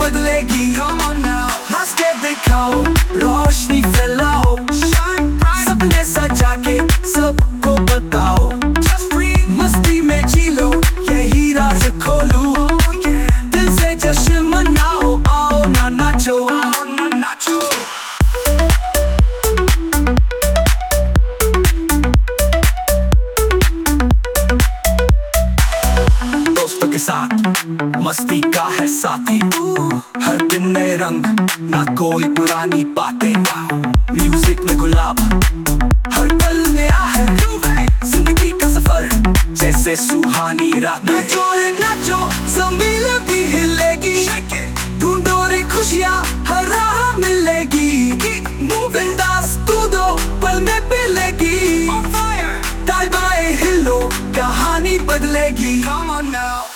बदलेगी। हंस के दिखाओ, रोशनी फैलाओ, सपने सजा के सबको बताओ। मस्ती में जी लो, यही राज खोलूं, दिल से जश्न मनाओ, आओ ना नाचो। दोस्तों के साथ मस्ती का है साथी, हर दिन नए रंग, ना कोई पुरानी बातें। म्यूजिक में गुलाब, हर पल नया है, जिंदगी का सफर जैसे सुहानी रात। नाचो रे नाचो, ज़मीन भी हिलेगी, ढूंढो रे खुशियाँ, हर राह मिलेगी। बिंदास कूदो, पल में पिलेगी, दाएं बाएं हिलो, कहानी बदलेगी। Come on now.